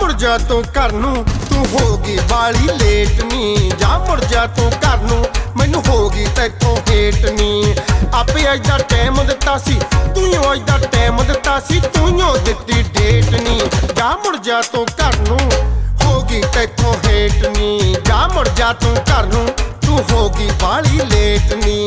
मुड़ जा तू घर नूं तू होगी बाली लेट नी जा मुड़ जा तू घर नूं मैनू होगी तैथों हेट नी आपे अज दा टाइम दिता सी तूं अज दा टाइम दिता सी तूं दित्ती डेट नी जा मुड़ जा तू घर नूं होगी तैथों हेट नी जा मुड़ जा तू घर नूं तू होगी बाली लेट नी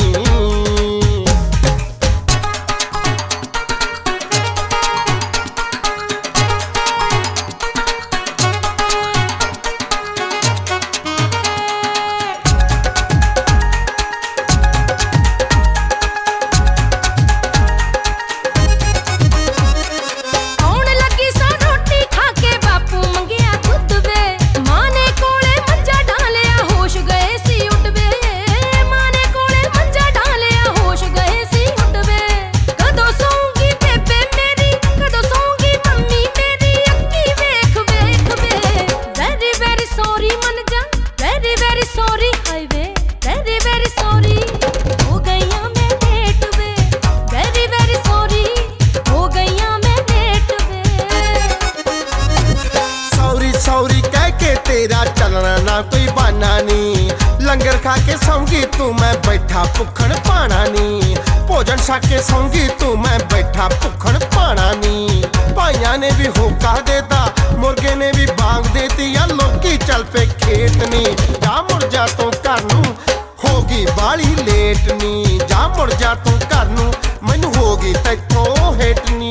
तेरा चलना ना कोई बहाना नी लंगर खा के सौंगी तू मैं बैठा भुखण पाना नी भोजन छक के सौंगी तू मैं बैठा भुखण पाना नी भाइयां ने भी होका देता मुर्गे ने भी बांग देती या लोकी चल पे खेत नी जा मुड़ जा तू घर नूं होगी बाली लेट नी जा मुड़ जा तू घर नूं मैनू होगी तैथों हेट नी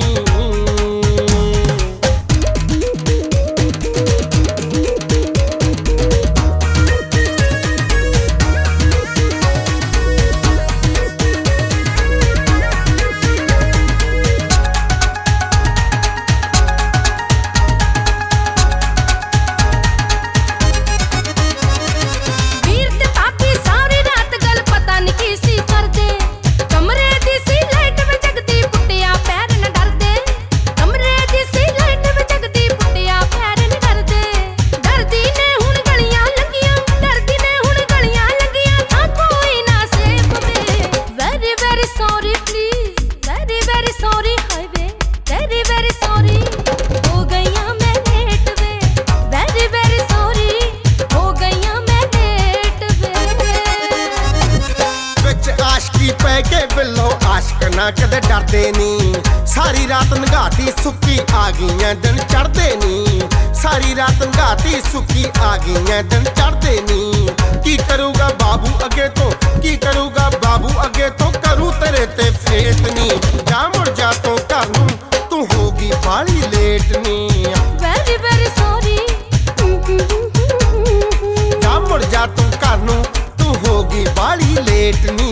आशक ना कदे डरदे नी सारी रात नगाती सुक्की आ गईयां दिन चढ़दे नी सारी रात नगाती सुक्की आ गईयां दिन चढ़दे नी की करूगा बाबू अगे तो की करूगा बाबू अगे तो करूँ तेरे ते फेत नी जा मुड़ जा तू घर नूं तू होगी बाली लेट नी वेरी वेरी सॉरी जा मुड़ जा तू घर नूं तू होगी बाली लेट नी